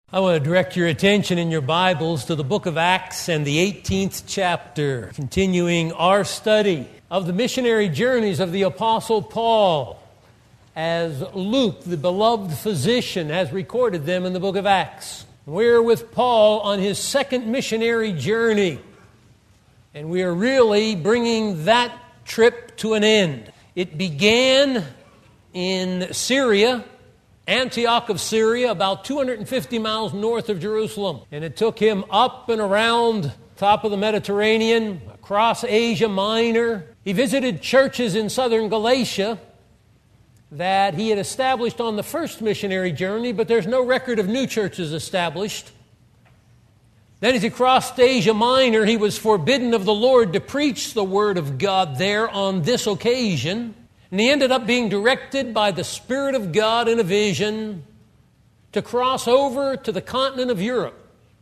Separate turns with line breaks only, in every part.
I want to direct your attention in your Bibles to the book of Acts and the 18th chapter, continuing our study of the missionary journeys of the Apostle Paul, as Luke, the beloved physician, has recorded them in the book of Acts. We're with Paul on his second missionary journey, and we are really bringing that trip to an end. It began in Syria, Antioch of Syria, about 250 miles north of Jerusalem. And it took him up and around top of the Mediterranean, across Asia Minor. He visited churches in southern Galatia that he had established on the first missionary journey, but there's no record of new churches established. Then as he crossed Asia Minor, he was forbidden of the Lord to preach the Word of God there on this occasion. And he ended up being directed by the Spirit of God in a vision to cross over to the continent of Europe,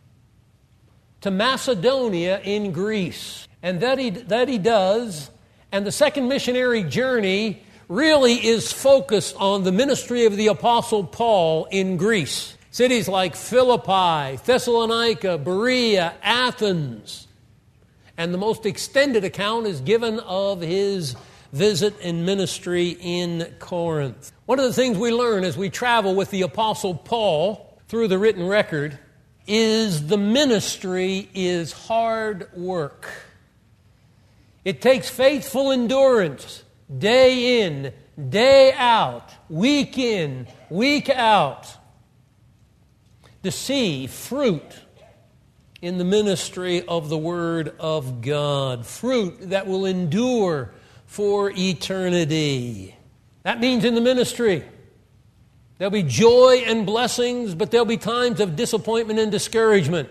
to Macedonia in Greece. And that he does. And the second missionary journey really is focused on the ministry of the Apostle Paul in Greece. Cities like Philippi, Thessalonica, Berea, Athens. And the most extended account is given of his visit and ministry in Corinth. One of the things we learn as we travel with the Apostle Paul through the written record is the ministry is hard work. It takes faithful endurance, day in, day out, week in, week out, to see fruit in the ministry of the Word of God. Fruit that will endure for eternity. That means in the ministry, there'll be joy and blessings, but there'll be times of disappointment and discouragement.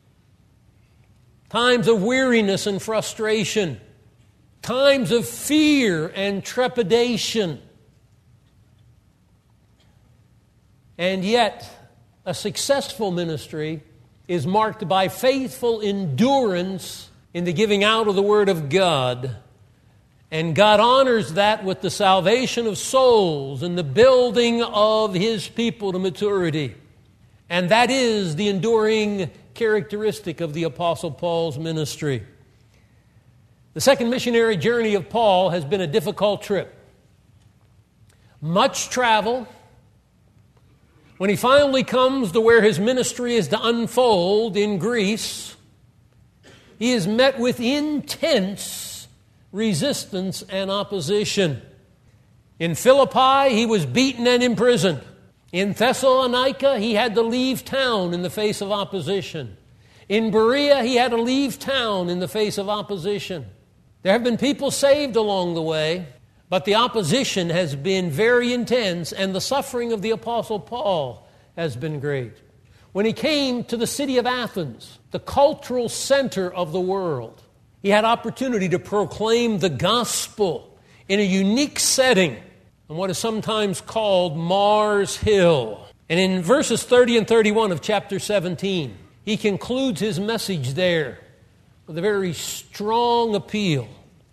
Times of weariness and frustration. Times of fear and trepidation. And yet, a successful ministry is marked by faithful endurance in the giving out of the Word of God. And God honors that with the salvation of souls and the building of His people to maturity. And that is the enduring characteristic of the Apostle Paul's ministry. The second missionary journey of Paul has been a difficult trip. Much travel. When he finally comes to where his ministry is to unfold in Greece, he is met with intense resistance and opposition. In Philippi, he was beaten and imprisoned. In Thessalonica, he had to leave town in the face of opposition. In Berea, he had to leave town in the face of opposition. There have been people saved along the way, but the opposition has been very intense, and the suffering of the Apostle Paul has been great. When he came to the city of Athens, the cultural center of the world, he had opportunity to proclaim the gospel in a unique setting on what is sometimes called Mars Hill. And in verses 30 and 31 of chapter 17, he concludes his message there with a very strong appeal.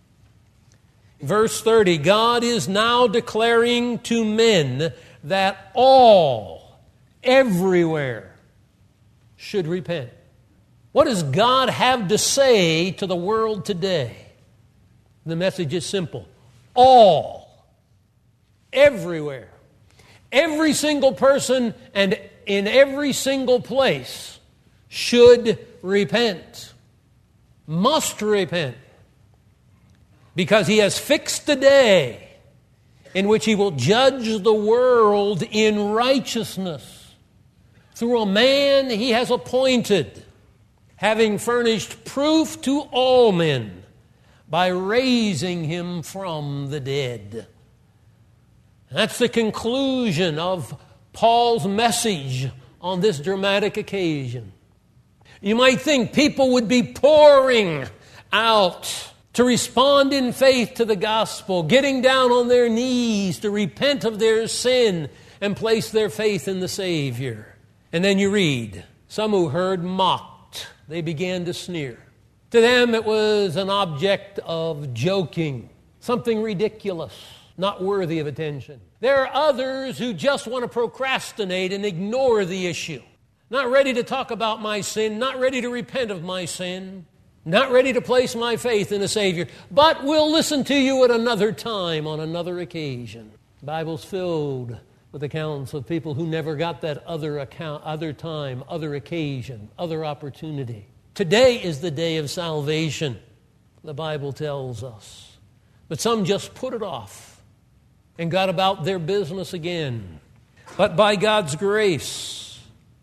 In verse 30, God is now declaring to men that all, everywhere, should repent. What does God have to say to the world today? The message is simple. All, everywhere, every single person and in every single place should repent, must repent, because He has fixed a day in which He will judge the world in righteousness through a man He has appointed, having furnished proof to all men by raising Him from the dead. That's the conclusion of Paul's message on this dramatic occasion. You might think people would be pouring out to respond in faith to the gospel, getting down on their knees to repent of their sin and place their faith in the Savior. And then you read, some who heard mocked. They began to sneer. To them it was an object of joking, something ridiculous, not worthy of attention. There are others who just want to procrastinate and ignore the issue. not ready to talk about my sin, not ready to repent of my sin, not ready to place my faith in a Savior, but will listen to you at another time, on another occasion. The Bible's filled with accounts of people who never got that other time, other occasion, other opportunity. Today is the day of salvation, the Bible tells us. But some just put it off and got about their business again. But by God's grace,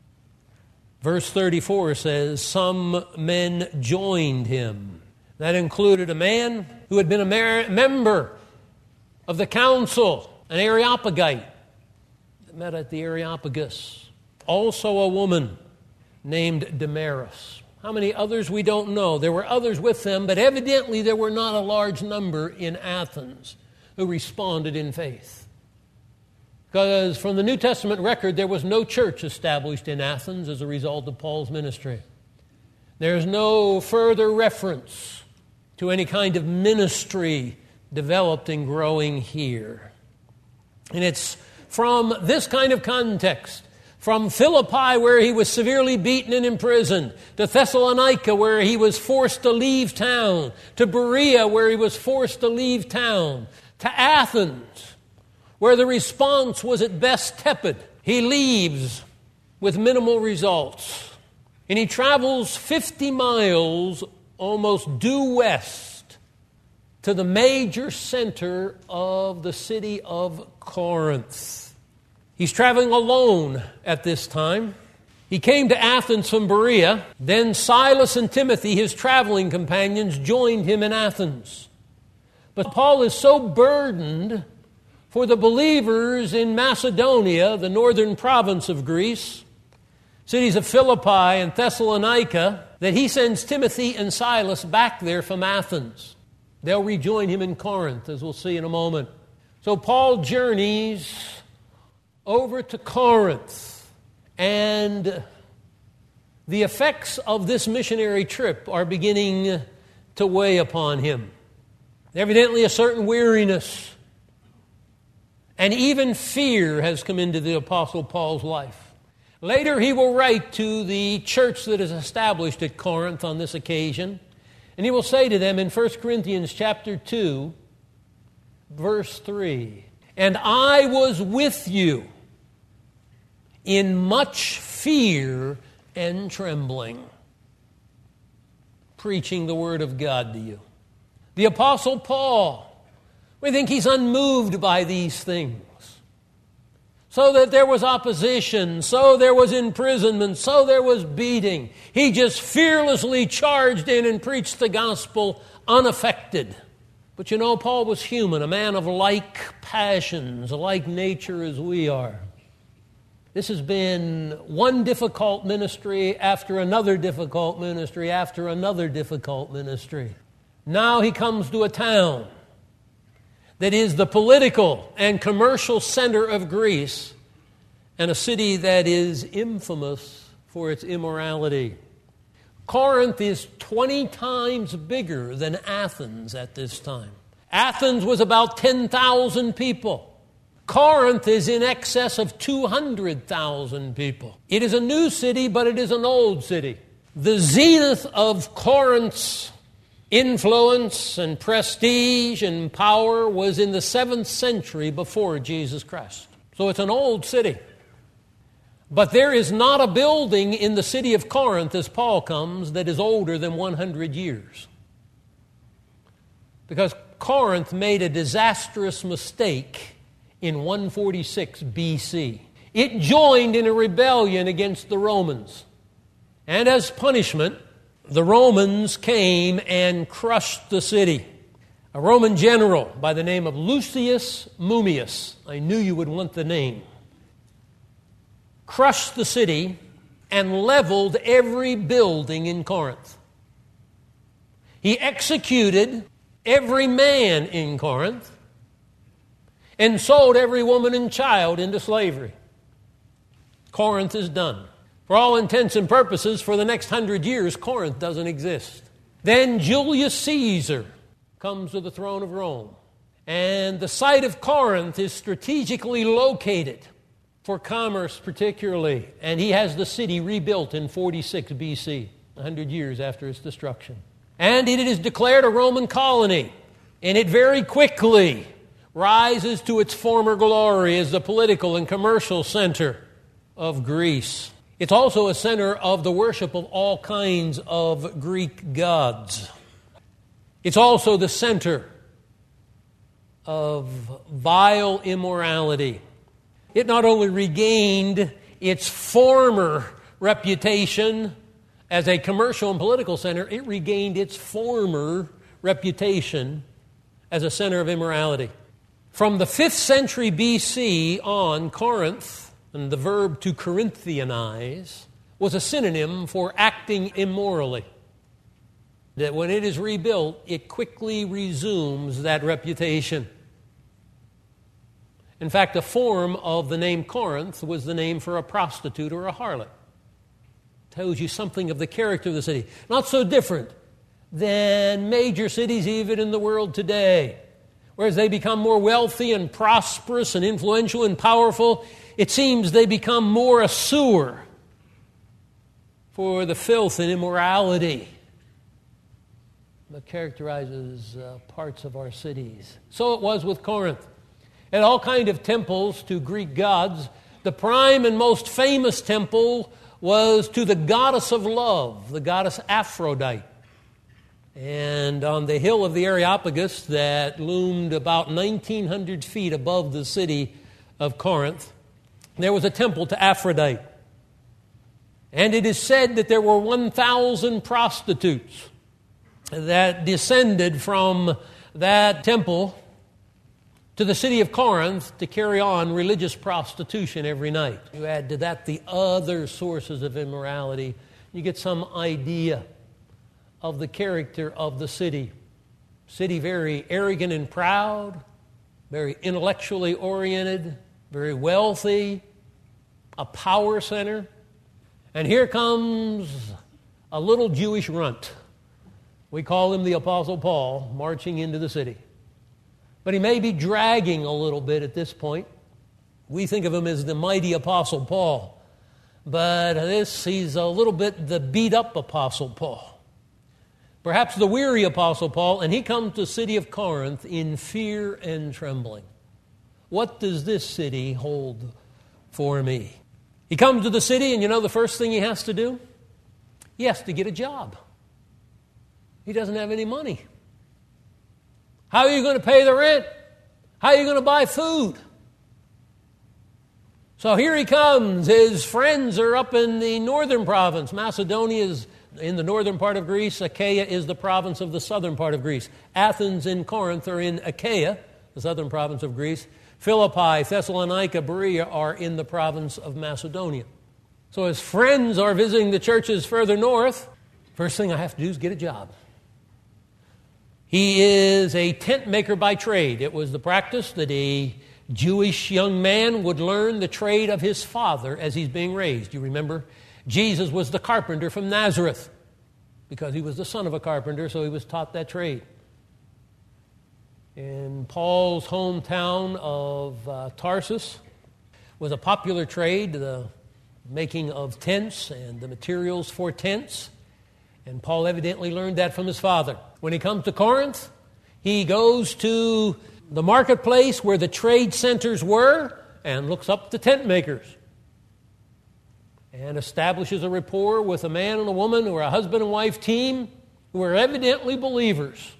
verse 34 says, some men joined him. That included a man who had been a member of the council, an Areopagite, that met at the Areopagus. Also a woman named Damaris. How many others we don't know. There were others with them, but evidently there were not a large number in Athens who responded in faith. Because from the New Testament record, there was no church established in Athens as a result of Paul's ministry. There's no further reference to any kind of ministry developed and growing here. And it's from this kind of context, from Philippi, where he was severely beaten and imprisoned, to Thessalonica, where he was forced to leave town, to Berea, where he was forced to leave town, to Athens, where the response was at best tepid. He leaves with minimal results. And he travels 50 miles almost due west to the major center of the city of Corinth. He's traveling alone at this time. He came to Athens from Berea. Then Silas and Timothy, his traveling companions, joined him in Athens. But Paul is so burdened for the believers in Macedonia, the northern province of Greece, cities of Philippi and Thessalonica, that he sends Timothy and Silas back there from Athens. They'll rejoin him in Corinth, as we'll see in a moment. So Paul journeys over to Corinth, and the effects of this missionary trip are beginning to weigh upon him. Evidently a certain weariness and even fear has come into the Apostle Paul's life. Later he will write to the church that is established at Corinth on this occasion, and he will say to them in 1 Corinthians chapter 2, verse 3, "And I was with you in much fear and trembling," preaching the word of God to you. The Apostle Paul, we think he's unmoved by these things. So that there was opposition, so there was imprisonment, so there was beating. He just fearlessly charged in and preached the gospel unaffected. But you know, Paul was human, a man of like passions, a like nature as we are. This has been one difficult ministry after another difficult ministry after another difficult ministry. Now he comes to a town that is the political and commercial center of Greece, and a city that is infamous for its immorality. Corinth is 20 times bigger than Athens at this time. Athens was about 10,000 people. Corinth is in excess of 200,000 people. It is a new city, but it is an old city. The zenith of Corinth's influence and prestige and power was in the 7th century before Jesus Christ. So it's an old city. But there is not a building in the city of Corinth as Paul comes that is older than 100 years. Because Corinth made a disastrous mistake in 146 BC. It joined in a rebellion against the Romans. And as punishment, the Romans came and crushed the city. A Roman general by the name of Lucius Mummius, I knew you would want the name, crushed the city and leveled every building in Corinth. He executed every man in Corinth and sold every woman and child into slavery. Corinth is done. For all intents and purposes, for the next 100 years, Corinth doesn't exist. Then Julius Caesar comes to the throne of Rome. And the site of Corinth is strategically located for commerce particularly. And he has the city rebuilt in 46 BC, 100 years after its destruction. And it is declared a Roman colony, and it very quickly rises to its former glory as the political and commercial center of Greece. It's also a center of the worship of all kinds of Greek gods. It's also the center of vile immorality. It not only regained its former reputation as a commercial and political center, it regained its former reputation as a center of immorality. From the 5th century BC on, Corinth, and the verb to Corinthianize, was a synonym for acting immorally. That when it is rebuilt, it quickly resumes that reputation. In fact, a form of the name Corinth was the name for a prostitute or a harlot. Tells you something of the character of the city. Not so different than major cities even in the world today. Whereas they become more wealthy and prosperous and influential and powerful, it seems they become more a sewer for the filth and immorality that characterizes parts of our cities. So it was with Corinth. At all kinds of temples to Greek gods, the prime and most famous temple was to the goddess of love, the goddess Aphrodite. And on the hill of the Areopagus that loomed about 1,900 feet above the city of Corinth, there was a temple to Aphrodite. And it is said that there were 1,000 prostitutes that descended from that temple to the city of Corinth to carry on religious prostitution every night. You add to that the other sources of immorality, you get some idea of the character of the city. City very arrogant and proud, very intellectually oriented, very wealthy, a power center. And here comes a little Jewish runt. We call him the Apostle Paul, marching into the city. But he may be dragging a little bit at this point. We think of him as the mighty Apostle Paul. But he's a little bit the beat-up Apostle Paul. Perhaps the weary Apostle Paul, and he comes to the city of Corinth in fear and trembling. What does this city hold for me? He comes to the city, and you know the first thing he has to do? He has to get a job. He doesn't have any money. How are you going to pay the rent? How are you going to buy food? So here he comes. His friends are up in the northern province. Macedonia is in the northern part of Greece. Achaia is the province of the southern part of Greece. Athens and Corinth are in Achaia, the southern province of Greece. Philippi, Thessalonica, Berea are in the province of Macedonia. So his friends are visiting the churches further north. First thing I have to do is get a job. He is a tent maker by trade. It was the practice that a Jewish young man would learn the trade of his father as he's being raised. You remember, Jesus was the carpenter from Nazareth because he was the son of a carpenter, so he was taught that trade. In Paul's hometown of Tarsus was a popular trade, the making of tents and the materials for tents. And Paul evidently learned that from his father. When he comes to Corinth, he goes to the marketplace where the trade centers were and looks up the tent makers and establishes a rapport with a man and a woman who are a husband and wife team who are evidently believers.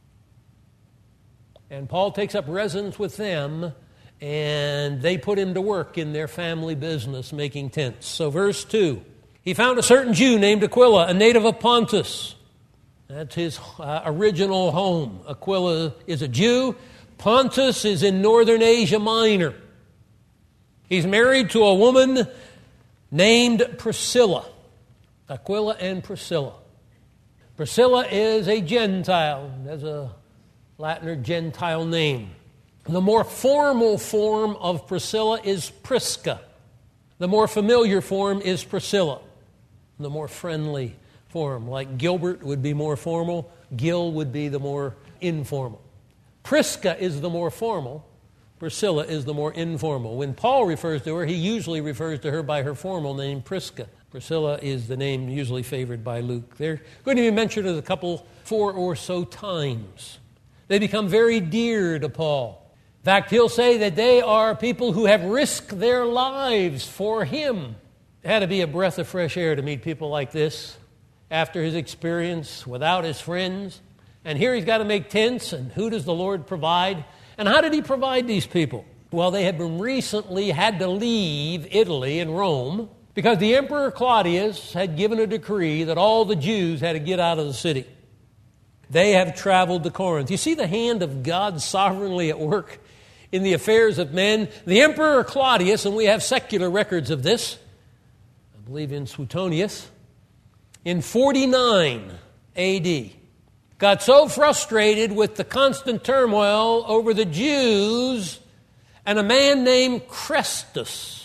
And Paul takes up residence with them, and they put him to work in their family business making tents. So verse 2, he found a certain Jew named Aquila, a native of Pontus. That's his original home. Aquila is a Jew. Pontus is in northern Asia Minor. He's married to a woman named Priscilla. Aquila and Priscilla. Priscilla is a Gentile. There's a Latin or Gentile name. The more formal form of Priscilla is Prisca. The more familiar form is Priscilla. The more friendly form, like Gilbert would be more formal, Gil would be the more informal. Prisca is the more formal. Priscilla is the more informal. When Paul refers to her, he usually refers to her by her formal name, Prisca. Priscilla is the name usually favored by Luke. They're going to be mentioned a couple, 4 or so times. They become very dear to Paul. In fact, he'll say that they are people who have risked their lives for him. It had to be a breath of fresh air to meet people like this after his experience without his friends. And here he's got to make tents, and who does the Lord provide? And how did he provide these people? Well, they had recently had to leave Italy and Rome because the Emperor Claudius had given a decree that all the Jews had to get out of the city. They have traveled to Corinth. You see the hand of God sovereignly at work in the affairs of men. The Emperor Claudius, and we have secular records of this, I believe in Suetonius, in 49 A.D., got so frustrated with the constant turmoil over the Jews and a man named Chrestus,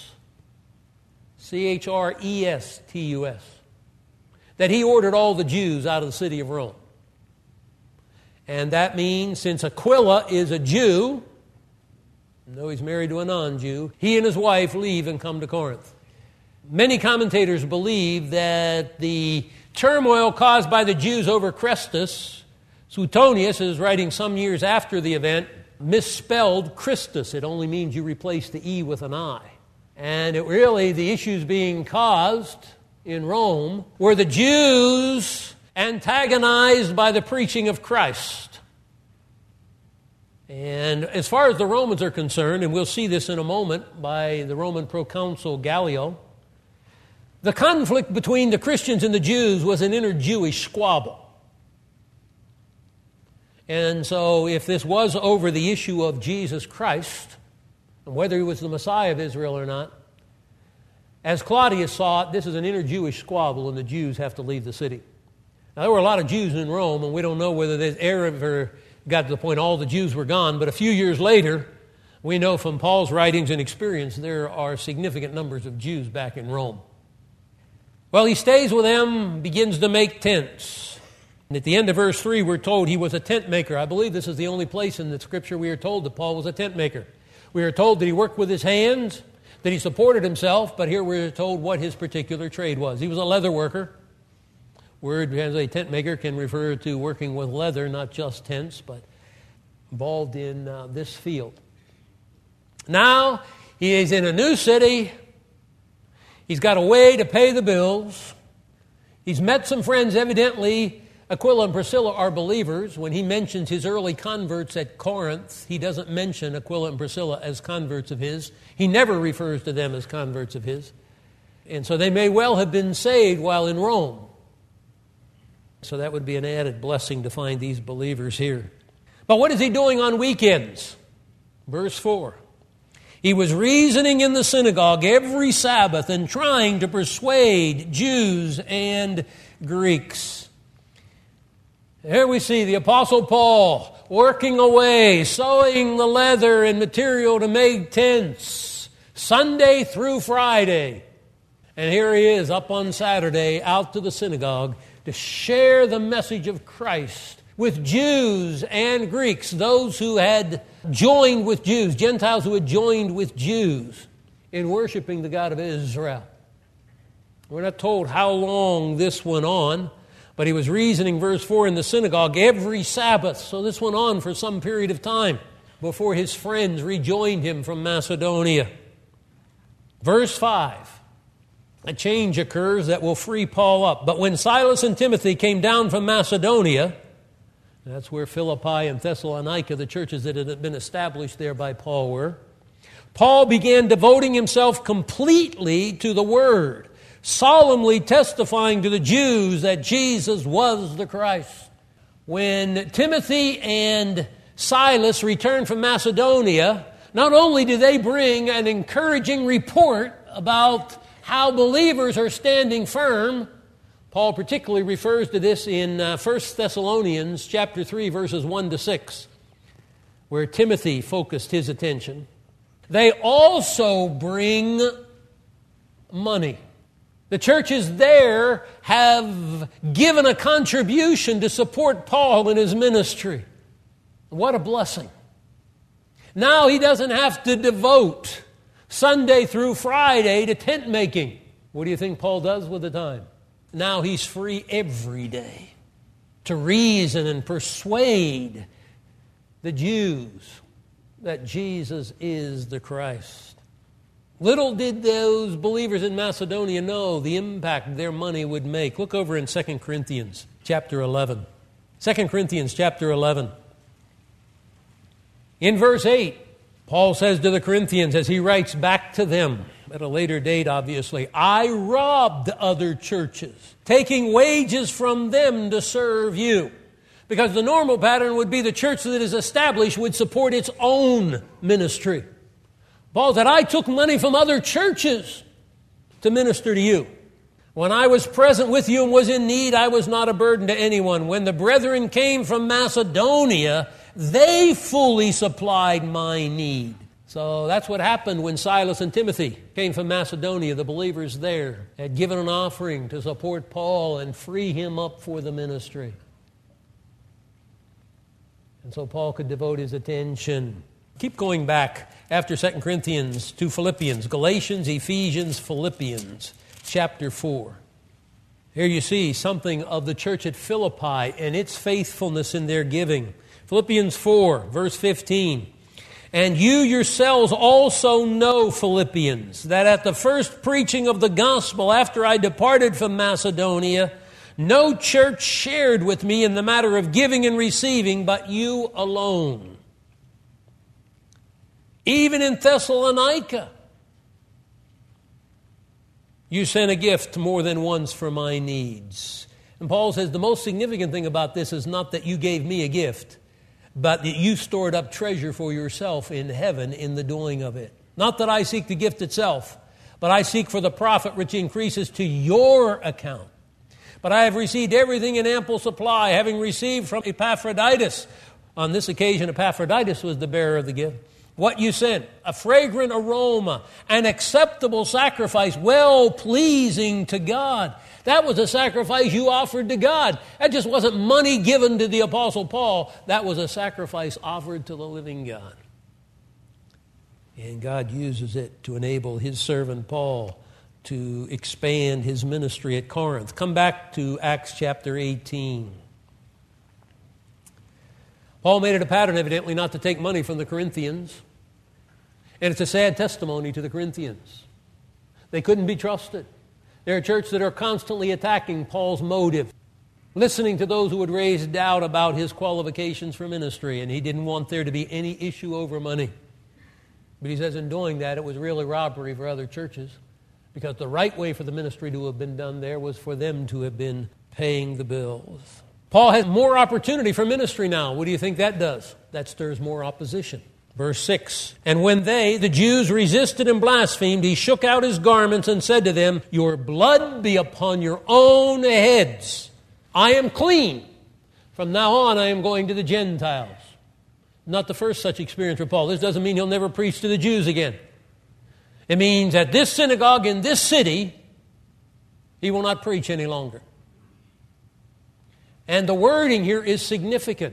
Chrestus, that he ordered all the Jews out of the city of Rome. And that means, since Aquila is a Jew, though he's married to a non-Jew, he and his wife leave and come to Corinth. Many commentators believe that the turmoil caused by the Jews over Chrestus, Suetonius is writing some years after the event, misspelled Christus. It only means you replace the E with an I. And the issues being caused in Rome were the Jews antagonized by the preaching of Christ. And as far as the Romans are concerned, and we'll see this in a moment by the Roman proconsul Gallio, the conflict between the Christians and the Jews was an inter-Jewish squabble. And so if this was over the issue of Jesus Christ, and whether he was the Messiah of Israel or not, as Claudius saw it, this is an inter-Jewish squabble and the Jews have to leave the city. Now, there were a lot of Jews in Rome, and we don't know whether this ever got to the point all the Jews were gone, but a few years later, we know from Paul's writings and experience there are significant numbers of Jews back in Rome. Well, he stays with them, begins to make tents. And at the end of verse 3, we're told he was a tent maker. I believe this is the only place in the Scripture we are told that Paul was a tent maker. We are told that he worked with his hands, that he supported himself, but here we're told what his particular trade was. He was a leather worker. Word as a tent maker can refer to working with leather, not just tents, but involved in this field. Now, he is in a new city. He's got a way to pay the bills. He's met some friends, evidently. Aquila and Priscilla are believers. When he mentions his early converts at Corinth, he doesn't mention Aquila and Priscilla as converts of his. He never refers to them as converts of his. And so they may well have been saved while in Rome. So that would be an added blessing to find these believers here. But what is he doing on weekends? Verse 4. He was reasoning in the synagogue every Sabbath and trying to persuade Jews and Greeks. Here we see the Apostle Paul working away, sewing the leather and material to make tents, Sunday through Friday. And here he is up on Saturday out to the synagogue to share the message of Christ with Jews and Greeks, those who had joined with Jews, Gentiles who had joined with Jews in worshiping the God of Israel. We're not told how long this went on, but he was reasoning, verse 4, in the synagogue every Sabbath. So this went on for some period of time before his friends rejoined him from Macedonia. Verse 5, a change occurs that will free Paul up. But when Silas and Timothy came down from Macedonia, that's where Philippi and Thessalonica, the churches that had been established there by Paul, were, Paul began devoting himself completely to the Word, solemnly testifying to the Jews that Jesus was the Christ. When Timothy and Silas returned from Macedonia, not only do they bring an encouraging report about how believers are standing firm, Paul particularly refers to this in 1 Thessalonians chapter 3, verses 1 to 6, where Timothy focused his attention. They also bring money. The churches there have given a contribution to support Paul in his ministry. What a blessing. Now he doesn't have to devote Sunday through Friday to tent making. What do you think Paul does with the time? Now he's free every day to reason and persuade the Jews that Jesus is the Christ. Little did those believers in Macedonia know the impact their money would make. Look over in 2 Corinthians chapter 11. 2 Corinthians chapter 11. In verse 8, Paul says to the Corinthians as he writes back to them, at a later date obviously, I robbed other churches, taking wages from them to serve you. Because the normal pattern would be the church that is established would support its own ministry. Paul said, I took money from other churches to minister to you. When I was present with you and was in need, I was not a burden to anyone. When the brethren came from Macedonia, they fully supplied my need. So that's what happened when Silas and Timothy came from Macedonia. The believers there had given an offering to support Paul and free him up for the ministry. And so Paul could devote his attention. Keep going back after 2 Corinthians to Philippians, Galatians, Ephesians, Philippians, chapter 4. Here you see something of the church at Philippi and its faithfulness in their giving. Philippians 4, verse 15. And you yourselves also know, Philippians, that at the first preaching of the gospel after I departed from Macedonia, no church shared with me in the matter of giving and receiving, but you alone. Even in Thessalonica, you sent a gift more than once for my needs. And Paul says the most significant thing about this is not that you gave me a gift, but that you stored up treasure for yourself in heaven in the doing of it. Not that I seek the gift itself, but I seek for the profit which increases to your account. But I have received everything in ample supply, having received from Epaphroditus. On this occasion, Epaphroditus was the bearer of the gift. What you sent, a fragrant aroma, an acceptable sacrifice, well-pleasing to God. That was a sacrifice you offered to God. That just wasn't money given to the Apostle Paul. That was a sacrifice offered to the living God. And God uses it to enable his servant Paul to expand his ministry at Corinth. Come back to Acts chapter 18. Paul made it a pattern, evidently, not to take money from the Corinthians. And it's a sad testimony to the Corinthians. They couldn't be trusted. They're a church that are constantly attacking Paul's motive, listening to those who would raise doubt about his qualifications for ministry, and he didn't want there to be any issue over money. But he says in doing that, it was really robbery for other churches, because the right way for the ministry to have been done there was for them to have been paying the bills. Paul has more opportunity for ministry now. What do you think that does? That stirs more opposition. Verse 6, and when they, the Jews, resisted and blasphemed, he shook out his garments and said to them, your blood be upon your own heads. I am clean. From now on, I am going to the Gentiles. Not the first such experience for Paul. This doesn't mean he'll never preach to the Jews again. It means at this synagogue in this city, he will not preach any longer. And the wording here is significant.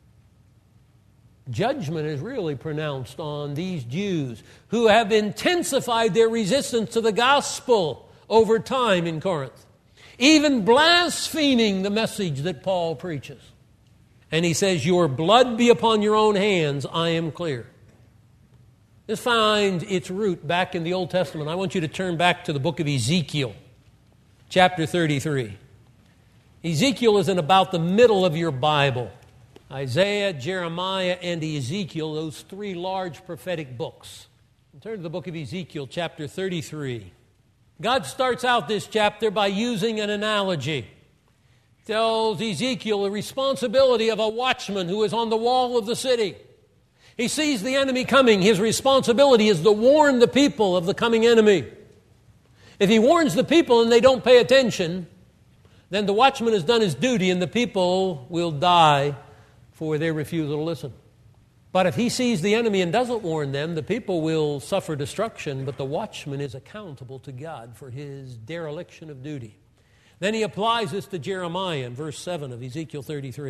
Judgment is really pronounced on these Jews who have intensified their resistance to the gospel over time in Corinth, even blaspheming the message that Paul preaches. And he says, your blood be upon your own hands, I am clear. This finds its root back in the Old Testament. I want you to turn back to the book of Ezekiel, chapter 33. Ezekiel is in about the middle of your Bible. Isaiah, Jeremiah, and Ezekiel, those three large prophetic books. Turn to the book of Ezekiel, chapter 33. God starts out this chapter by using an analogy. He tells Ezekiel the responsibility of a watchman who is on the wall of the city. He sees the enemy coming. His responsibility is to warn the people of the coming enemy. If he warns the people and they don't pay attention, then the watchman has done his duty and the people will die for their refusal to listen. But if he sees the enemy and doesn't warn them, the people will suffer destruction, but the watchman is accountable to God for his dereliction of duty. Then he applies this to Jeremiah in verse 7 of Ezekiel 33.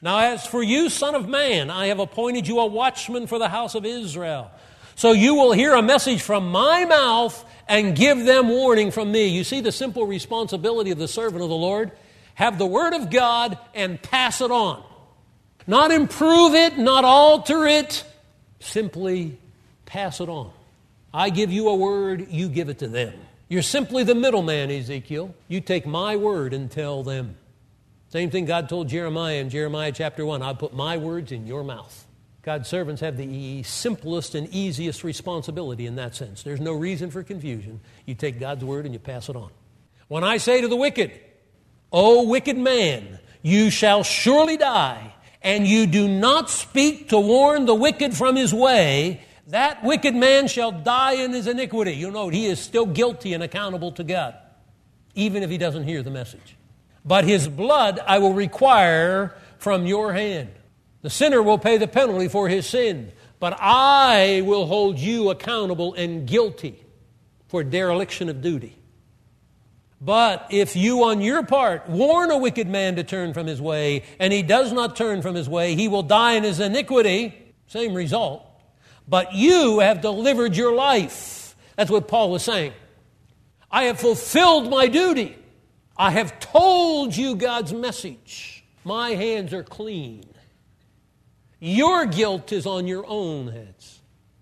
Now as for you, son of man, I have appointed you a watchman for the house of Israel. So you will hear a message from my mouth and give them warning from me. You see the simple responsibility of the servant of the Lord? Have the word of God and pass it on. Not improve it, not alter it. Simply pass it on. I give you a word, you give it to them. You're simply the middleman, Ezekiel. You take my word and tell them. Same thing God told Jeremiah in Jeremiah chapter 1. I'll put my words in your mouth. God's servants have the simplest and easiest responsibility in that sense. There's no reason for confusion. You take God's word and you pass it on. When I say to the wicked, O wicked man, you shall surely die, and you do not speak to warn the wicked from his way, that wicked man shall die in his iniquity. You know, he is still guilty and accountable to God, even if he doesn't hear the message. But his blood I will require from your hand. The sinner will pay the penalty for his sin, but I will hold you accountable and guilty for dereliction of duty. But if you on your part warn a wicked man to turn from his way, and he does not turn from his way, he will die in his iniquity, same result, but you have delivered your life. That's what Paul was saying. I have fulfilled my duty. I have told you God's message. My hands are clean. Your guilt is on your own heads.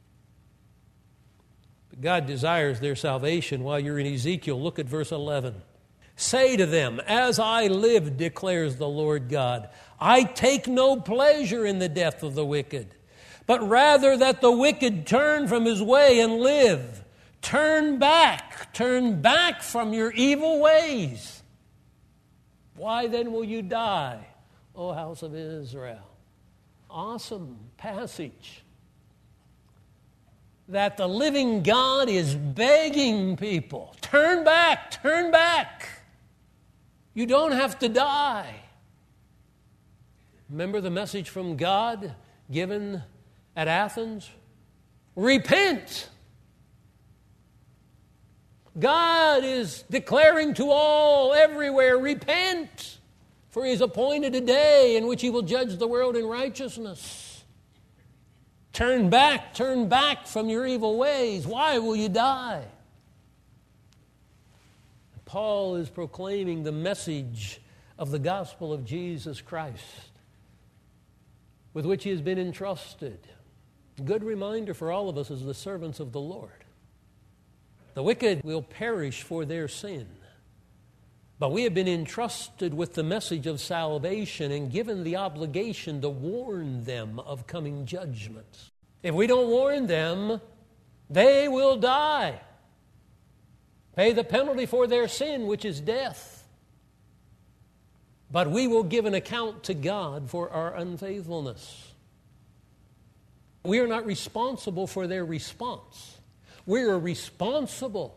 But God desires their salvation. While you're in Ezekiel, look at verse 11. Say to them, as I live, declares the Lord God, I take no pleasure in the death of the wicked, but rather that the wicked turn from his way and live. Turn back from your evil ways. Why then will you die, O house of Israel? Awesome passage that the living God is begging people, turn back, turn back. You don't have to die. Remember the message from God given at Athens? Repent. God is declaring to all everywhere, repent. For he has appointed a day in which he will judge the world in righteousness. Turn back from your evil ways. Why will you die? Paul is proclaiming the message of the gospel of Jesus Christ, with which he has been entrusted. A good reminder for all of us as the servants of the Lord. The wicked will perish for their sin. But we have been entrusted with the message of salvation and given the obligation to warn them of coming judgments. If we don't warn them, they will die. Pay the penalty for their sin, which is death. But we will give an account to God for our unfaithfulness. We are not responsible for their response. We are responsible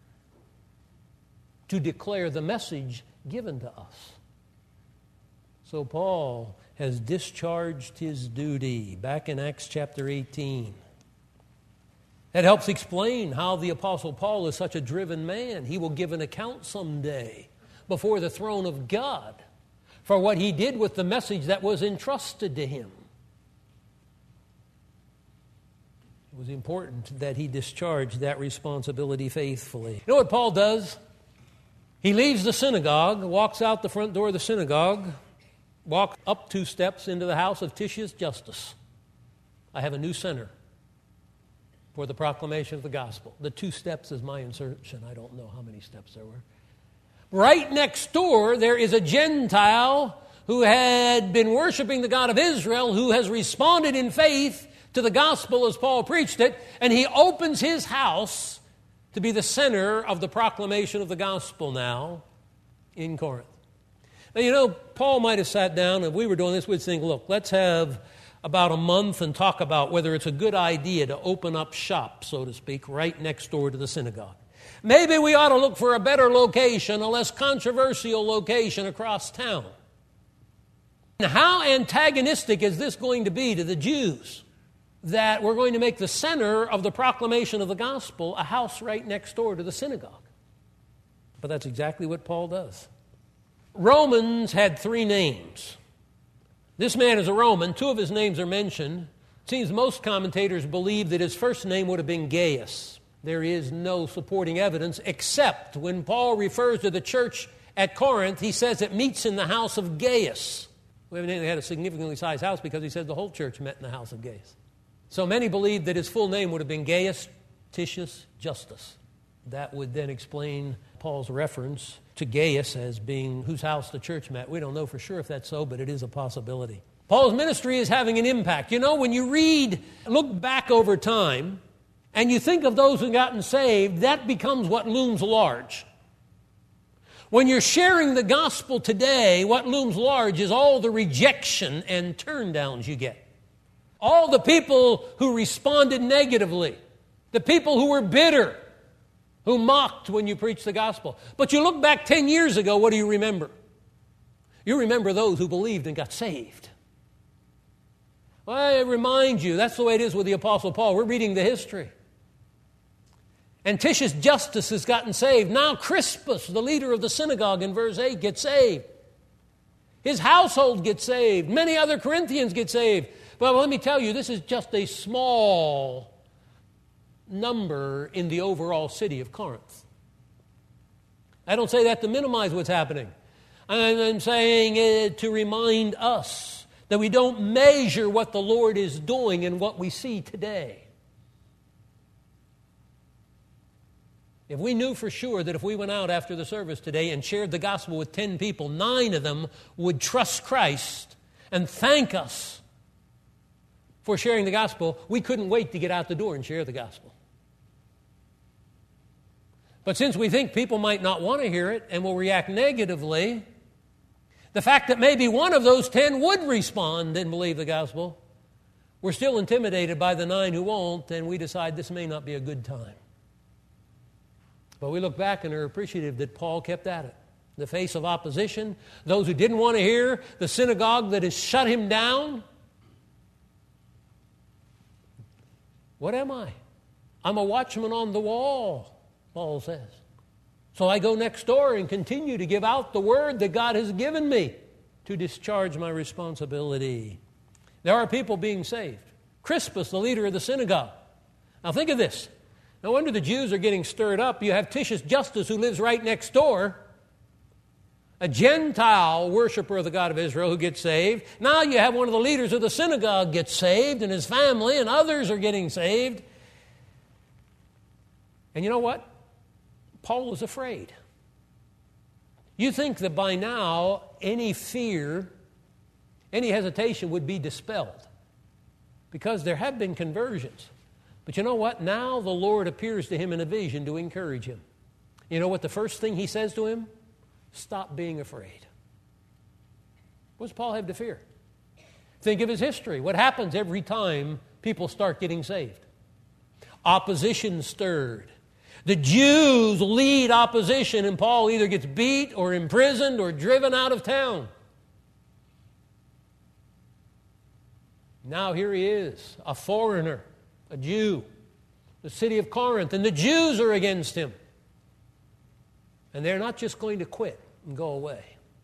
to declare the message given to us. So Paul has discharged his duty back in Acts chapter 18. That helps explain how the Apostle Paul is such a driven man. He will give an account someday before the throne of God for what he did with the message that was entrusted to him. It was important that he discharged that responsibility faithfully. You know what Paul does? He leaves the synagogue, walks out the front door of the synagogue, walks up 2 steps into the house of Titius Justus. I have a new center for the proclamation of the gospel. The 2 steps is my insertion. I don't know how many steps there were. Right next door, there is a Gentile who had been worshiping the God of Israel, who has responded in faith to the gospel as Paul preached it, and he opens his house to be the center of the proclamation of the gospel now in Corinth. Now, you know, Paul might have sat down, and if we were doing this, we'd think, look, let's have about a month and talk about whether it's a good idea to open up shop, so to speak, right next door to the synagogue. Maybe we ought to look for a better location, a less controversial location across town. And how antagonistic is this going to be to the Jews that we're going to make the center of the proclamation of the gospel a house right next door to the synagogue? But that's exactly what Paul does. Romans had 3 names. This man is a Roman. Two of his names are mentioned. It seems most commentators believe that his first name would have been Gaius. There is no supporting evidence, except when Paul refers to the church at Corinth, he says it meets in the house of Gaius. We evidently had a significantly sized house because he said the whole church met in the house of Gaius. So many believe that his full name would have been Gaius Titius Justus. That would then explain Paul's reference to Gaius as being whose house the church met. We don't know for sure if that's so, but it is a possibility. Paul's ministry is having an impact. You know, when you look back over time, and you think of those who've gotten saved, that becomes what looms large. When you're sharing the gospel today, what looms large is all the rejection and turndowns you get. All the people who responded negatively, the people who were bitter, who mocked when you preached the gospel. But you look back 10 years ago, what do you remember? You remember those who believed and got saved. Well, I remind you, that's the way it is with the Apostle Paul. We're reading the history. And Titius Justus has gotten saved. Now Crispus, the leader of the synagogue in verse 8, gets saved. His household gets saved. Many other Corinthians get saved. But let me tell you, this is just a small number in the overall city of Corinth. I don't say that to minimize what's happening. I'm saying it to remind us that we don't measure what the Lord is doing in what we see today. If we knew for sure that if we went out after the service today and shared the gospel with 10 people, 9 of them would trust Christ and thank us for sharing the gospel, we couldn't wait to get out the door and share the gospel. But since we think people might not want to hear it and will react negatively, the fact that maybe one of those 10 would respond and believe the gospel, we're still intimidated by the 9 who won't, and we decide this may not be a good time. But we look back and are appreciative that Paul kept at it. In the face of opposition, those who didn't want to hear, the synagogue that has shut him down. What am I? I'm a watchman on the wall, Paul says. So I go next door and continue to give out the word that God has given me to discharge my responsibility. There are people being saved. Crispus, the leader of the synagogue. Now think of this. No wonder the Jews are getting stirred up. You have Titius Justus, who lives right next door, a Gentile worshiper of the God of Israel who gets saved. Now you have one of the leaders of the synagogue get saved, and his family, and others are getting saved. And you know what? Paul was afraid. You think that by now any fear, any hesitation would be dispelled, because there have been conversions. But you know what? Now the Lord appears to him in a vision to encourage him. You know what the first thing he says to him? Stop being afraid. What does Paul have to fear? Think of his history. What happens every time people start getting saved? Opposition stirred. The Jews lead opposition, and Paul either gets beat or imprisoned or driven out of town. Now here he is, a foreigner, a Jew, the city of Corinth, and the Jews are against him. And they're not just going to quit and go away.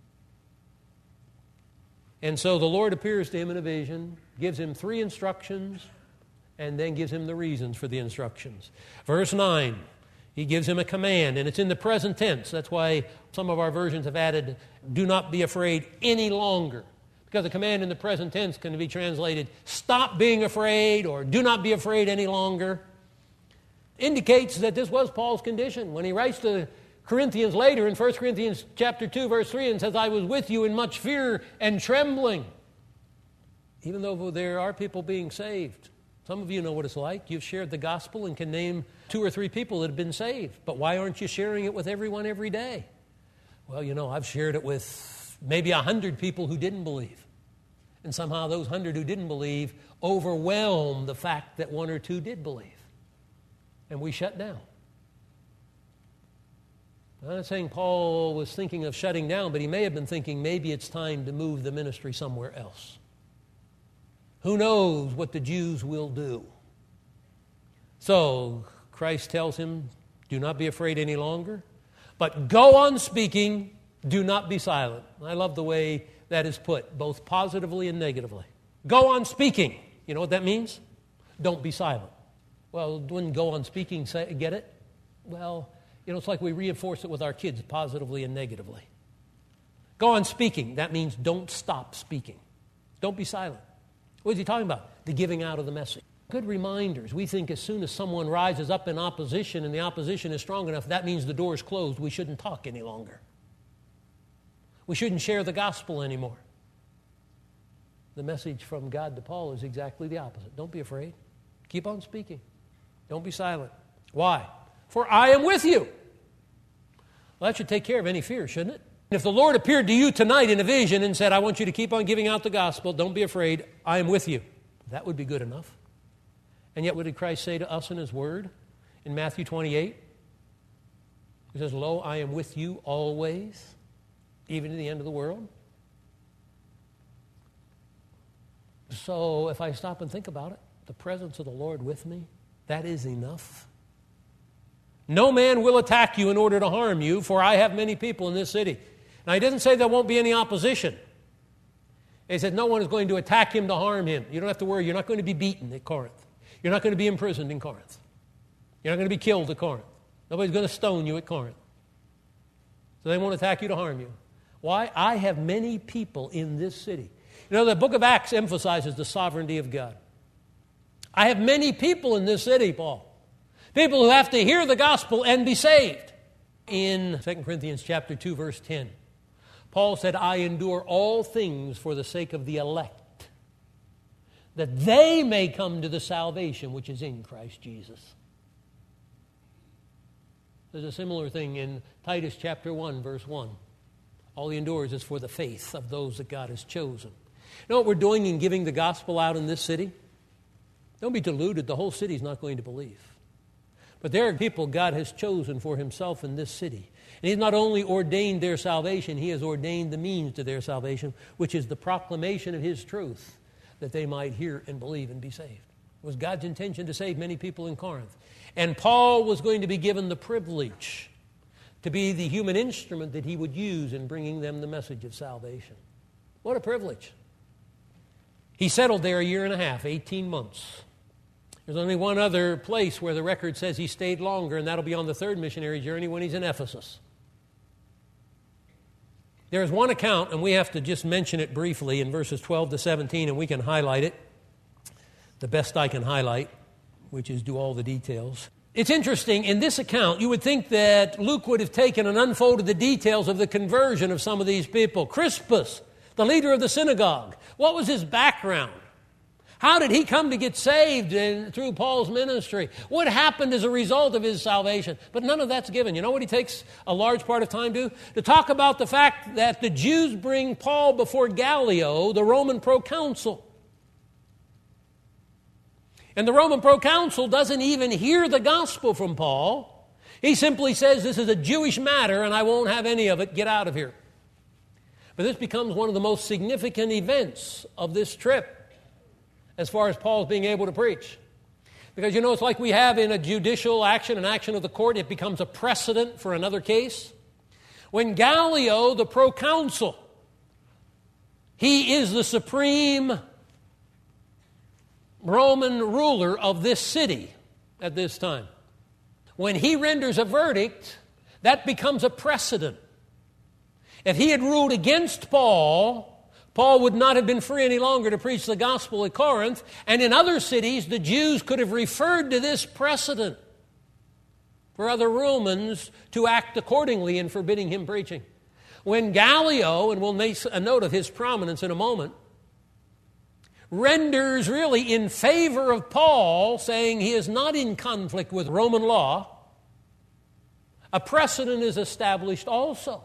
And so the Lord appears to him in a vision, gives him 3 instructions, and then gives him the reasons for the instructions. Verse 9, he gives him a command, and it's in the present tense. That's why some of our versions have added, do not be afraid any longer. Because the command in the present tense can be translated, stop being afraid, or do not be afraid any longer. Indicates that this was Paul's condition. When he writes to Corinthians later in 1 Corinthians chapter 2, verse 3, and says, I was with you in much fear and trembling. Even though there are people being saved. Some of you know what it's like. You've shared the gospel and can name 2 or 3 people that have been saved. But why aren't you sharing it with everyone every day? Well, you know, I've shared it with maybe 100 people who didn't believe. And somehow those 100 who didn't believe overwhelmed the fact that 1 or 2 did believe. And we shut down. I'm not saying Paul was thinking of shutting down, but he may have been thinking maybe it's time to move the ministry somewhere else. Who knows what the Jews will do? So Christ tells him, do not be afraid any longer, but go on speaking, do not be silent. I love the way that is put, both positively and negatively. Go on speaking. You know what that means? Don't be silent. Well, wouldn't go on speaking get it? Well, it's like we reinforce it with our kids positively and negatively. Go on speaking. That means don't stop speaking. Don't be silent. What is he talking about? The giving out of the message. Good reminders. We think as soon as someone rises up in opposition and the opposition is strong enough, that means the door is closed. We shouldn't talk any longer. We shouldn't share the gospel anymore. The message from God to Paul is exactly the opposite. Don't be afraid. Keep on speaking. Don't be silent. Why? For I am with you. Well, that should take care of any fear, shouldn't it? If the Lord appeared to you tonight in a vision and said, I want you to keep on giving out the gospel, don't be afraid, I am with you. That would be good enough. And yet what did Christ say to us in His Word in Matthew 28? He says, Lo, I am with you always, even to the end of the world. So if I stop and think about it, the presence of the Lord with me, that is enough. No man will attack you in order to harm you, for I have many people in this city. Now, he doesn't say there won't be any opposition. He said no one is going to attack him to harm him. You don't have to worry. You're not going to be beaten at Corinth. You're not going to be imprisoned in Corinth. You're not going to be killed at Corinth. Nobody's going to stone you at Corinth. So they won't attack you to harm you. Why? I have many people in this city. The book of Acts emphasizes the sovereignty of God. I have many people in this city, Paul. People who have to hear the gospel and be saved. In 2 Corinthians chapter 2, verse 10, Paul said, I endure all things for the sake of the elect, that they may come to the salvation which is in Christ Jesus. There's a similar thing in Titus chapter 1, verse 1. All he endures is for the faith of those that God has chosen. You know what we're doing in giving the gospel out in this city? Don't be deluded. The whole city is not going to believe. But there are people God has chosen for Himself in this city. And He's not only ordained their salvation, He has ordained the means to their salvation, which is the proclamation of His truth, that they might hear and believe and be saved. It was God's intention to save many people in Corinth. And Paul was going to be given the privilege to be the human instrument that he would use in bringing them the message of salvation. What a privilege. He settled there a year and a half, 18 months. There's only one other place where the record says he stayed longer, and that'll be on the third missionary journey when he's in Ephesus. There's one account, and we have to just mention it briefly in verses 12 to 17, and we can highlight it, the best I can highlight, which is do all the details. It's interesting, in this account, you would think that Luke would have taken and unfolded the details of the conversion of some of these people. Crispus, the leader of the synagogue, what was his background? How did he come to get saved through Paul's ministry? What happened as a result of his salvation? But none of that's given. You know what he takes a large part of time to do? To talk about the fact that the Jews bring Paul before Gallio, the Roman proconsul. And the Roman proconsul doesn't even hear the gospel from Paul. He simply says, this is a Jewish matter and I won't have any of it. Get out of here. But this becomes one of the most significant events of this trip as far as Paul's being able to preach. Because, it's like we have in a judicial action, an action of the court, it becomes a precedent for another case. When Gallio, the proconsul, he is the supreme Roman ruler of this city at this time. When he renders a verdict, that becomes a precedent. If he had ruled against Paul, Paul would not have been free any longer to preach the gospel at Corinth, and in other cities, the Jews could have referred to this precedent for other Romans to act accordingly in forbidding him preaching. When Gallio, and we'll make a note of his prominence in a moment, renders really in favor of Paul, saying he is not in conflict with Roman law, a precedent is established also.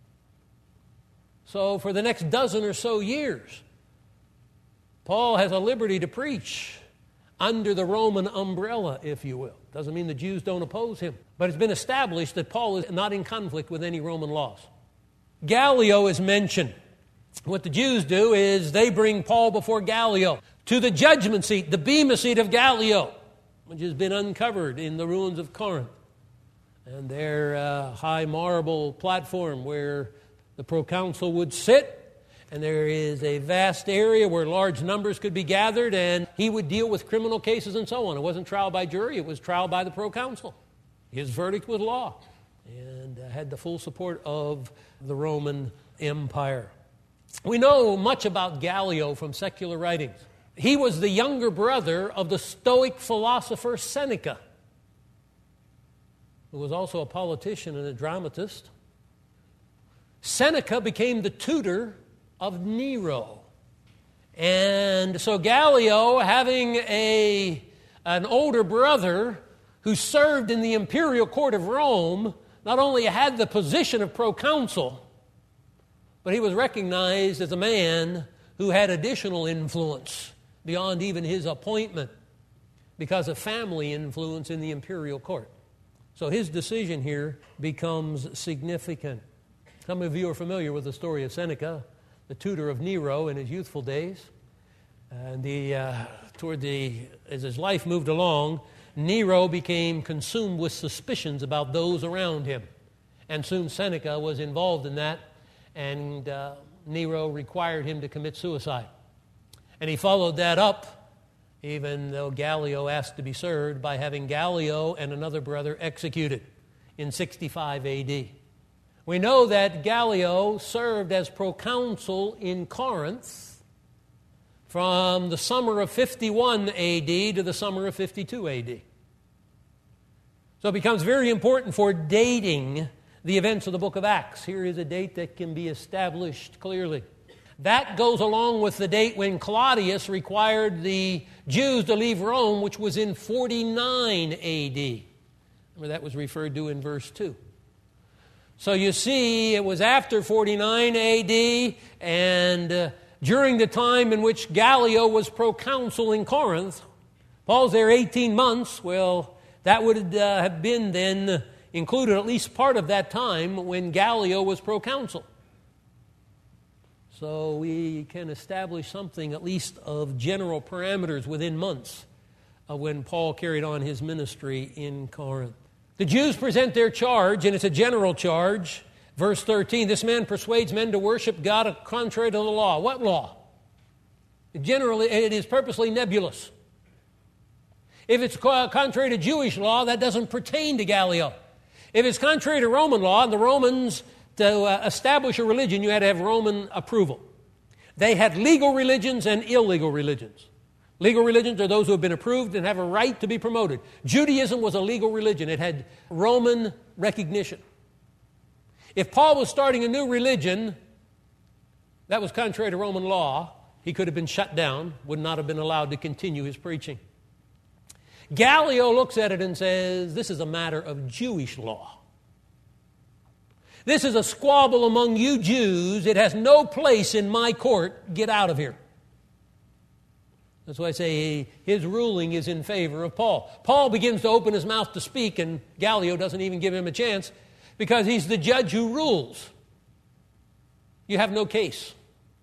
So for the next dozen or so years, Paul has a liberty to preach under the Roman umbrella, if you will. Doesn't mean the Jews don't oppose him, but it's been established that Paul is not in conflict with any Roman laws. Gallio is mentioned. What the Jews do is they bring Paul before Gallio to the judgment seat, the bema seat of Gallio, which has been uncovered in the ruins of Corinth. And their high marble platform where the proconsul would sit, And there is a vast area where large numbers could be gathered, and he would deal with criminal cases and so on. It wasn't trial by jury, it was trial by the proconsul. His verdict was law, and had the full support of the Roman Empire. We know much about Gallio from secular writings. He was the younger brother of the Stoic philosopher Seneca, who was also a politician and a dramatist. Seneca became the tutor of Nero. And so Gallio, having an older brother who served in the imperial court of Rome, not only had the position of proconsul, but he was recognized as a man who had additional influence beyond even his appointment because of family influence in the imperial court. So his decision here becomes significant. Some of you are familiar with the story of Seneca, the tutor of Nero in his youthful days. And as his life moved along, Nero became consumed with suspicions about those around him. And soon Seneca was involved in that, and Nero required him to commit suicide. And he followed that up, even though Gallio asked to be served, by having Gallio and another brother executed in 65 A.D. We know that Gallio served as proconsul in Corinth from the summer of 51 A.D. to the summer of 52 A.D. So it becomes very important for dating the events of the book of Acts. Here is a date that can be established clearly. That goes along with the date when Claudius required the Jews to leave Rome, which was in 49 A.D. Remember, that was referred to in verse 2. So you see, it was after 49 A.D., and during the time in which Gallio was proconsul in Corinth. Paul's there 18 months. Well, that would have been then included at least part of that time when Gallio was proconsul. So we can establish something at least of general parameters within months of when Paul carried on his ministry in Corinth. The Jews present their charge, and it's a general charge. Verse 13, this man persuades men to worship God contrary to the law. What law? Generally, it is purposely nebulous. If it's contrary to Jewish law, that doesn't pertain to Gallio. If it's contrary to Roman law, and the Romans, to establish a religion, you had to have Roman approval. They had legal religions and illegal religions. Legal religions are those who have been approved and have a right to be promoted. Judaism was a legal religion. It had Roman recognition. If Paul was starting a new religion that was contrary to Roman law, he could have been shut down, would not have been allowed to continue his preaching. Gallio looks at it and says, this is a matter of Jewish law. This is a squabble among you Jews. It has no place in my court. Get out of here. That's why I say his ruling is in favor of Paul. Paul begins to open his mouth to speak, and Gallio doesn't even give him a chance because he's the judge who rules. You have no case.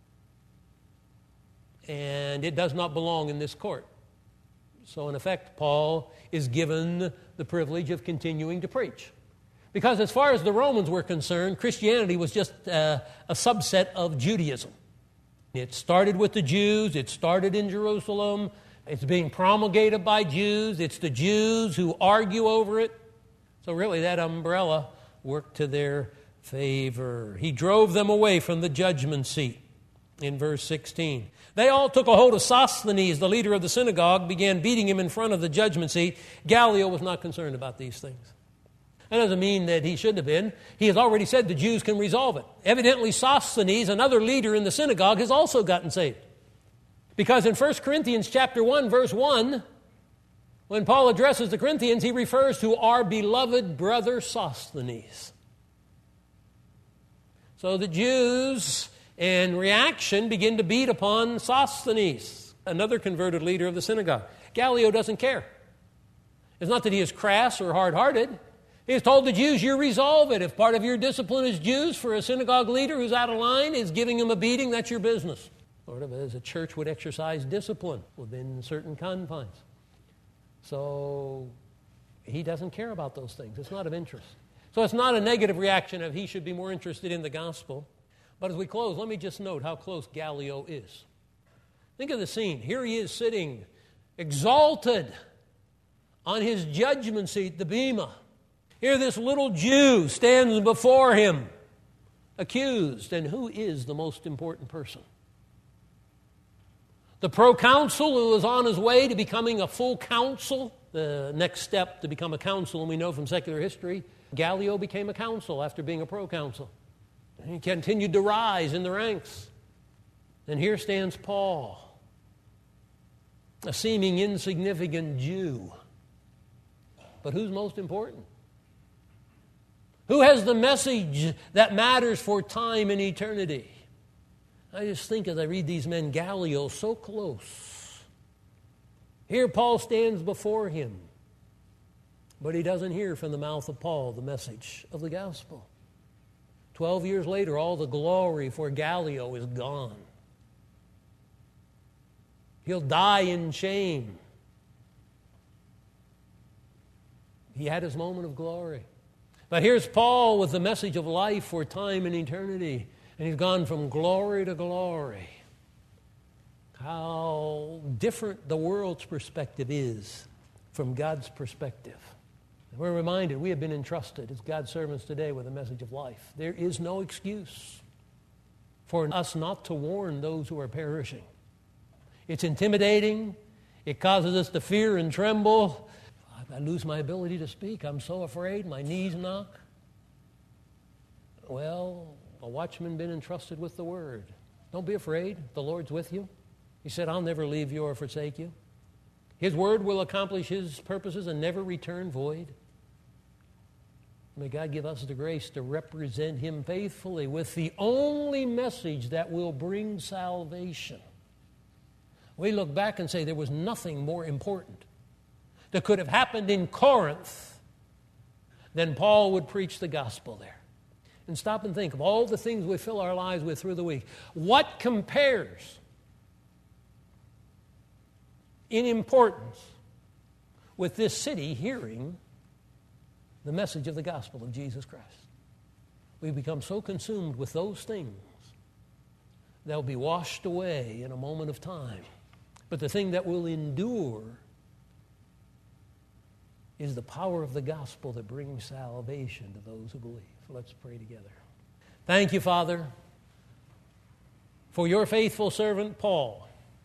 And it does not belong in this court. So in effect, Paul is given the privilege of continuing to preach. Because as far as the Romans were concerned, Christianity was just a subset of Judaism. It started with the Jews. It started in Jerusalem. It's being promulgated by Jews. It's the Jews who argue over it. So really that umbrella worked to their favor. He drove them away from the judgment seat in verse 16. They all took a hold of Sosthenes, the leader of the synagogue, began beating him in front of the judgment seat. Gallio was not concerned about these things. That doesn't mean that he shouldn't have been. He has already said the Jews can resolve it. Evidently, Sosthenes, another leader in the synagogue, has also gotten saved. Because in 1 Corinthians chapter 1, verse 1, when Paul addresses the Corinthians, he refers to our beloved brother Sosthenes. So the Jews, in reaction, begin to beat upon Sosthenes, another converted leader of the synagogue. Gallio doesn't care. It's not that he is crass or hard-hearted. He has told the Jews, you resolve it. If part of your discipline is Jews, for a synagogue leader who's out of line is giving him a beating, that's your business. Sort of as a church would exercise discipline within certain confines. So he doesn't care about those things. It's not of interest. So it's not a negative reaction of he should be more interested in the gospel. But as we close, let me just note how close Gallio is. Think of the scene. Here he is sitting exalted on his judgment seat, the Bema. Here this little Jew stands before him, accused. And who is the most important person? The proconsul who is on his way to becoming a full consul, the next step to become a consul, and we know from secular history, Gallio became a consul after being a proconsul. He continued to rise in the ranks. And here stands Paul, a seeming insignificant Jew. But who's most important? Who has the message that matters for time and eternity? I just think as I read these men, Gallio so close. Here Paul stands before him, but he doesn't hear from the mouth of Paul the message of the gospel. 12 years later, all the glory for Gallio is gone. He'll die in shame. He had his moment of glory. But here's Paul with the message of life for time and eternity. And he's gone from glory to glory. How different the world's perspective is from God's perspective. We're reminded we have been entrusted as God's servants today with a message of life. There is no excuse for us not to warn those who are perishing. It's intimidating. It causes us to fear and tremble. I lose my ability to speak. I'm so afraid. My knees knock. Well, a watchman been entrusted with the word. Don't be afraid. The Lord's with you. He said, I'll never leave you or forsake you. His word will accomplish His purposes and never return void. May God give us the grace to represent Him faithfully with the only message that will bring salvation. We look back and say there was nothing more important that could have happened in Corinth than Paul would preach the gospel there. And stop and think of all the things we fill our lives with through the week. What compares in importance with this city hearing the message of the gospel of Jesus Christ? We become so consumed with those things, they'll be washed away in a moment of time. But the thing that will endure is the power of the gospel that brings salvation to those who believe. Let's pray together. Thank you, Father, for your faithful servant Paul,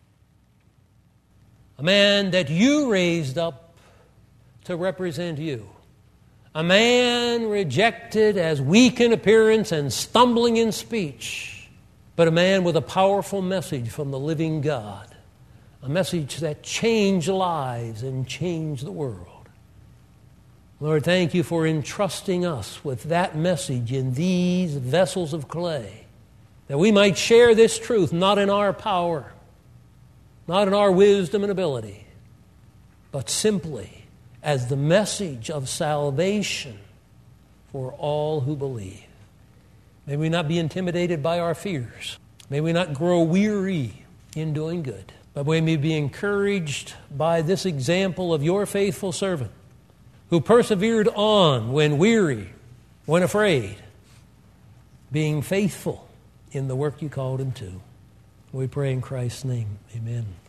a man that you raised up to represent you, a man rejected as weak in appearance and stumbling in speech, but a man with a powerful message from the living God, a message that changed lives and changed the world. Lord, thank you for entrusting us with that message in these vessels of clay, that we might share this truth not in our power, not in our wisdom and ability, but simply as the message of salvation for all who believe. May we not be intimidated by our fears. May we not grow weary in doing good, but we may be encouraged by this example of your faithful servant, who persevered on when weary, when afraid, being faithful in the work you called him to. We pray in Christ's name. Amen.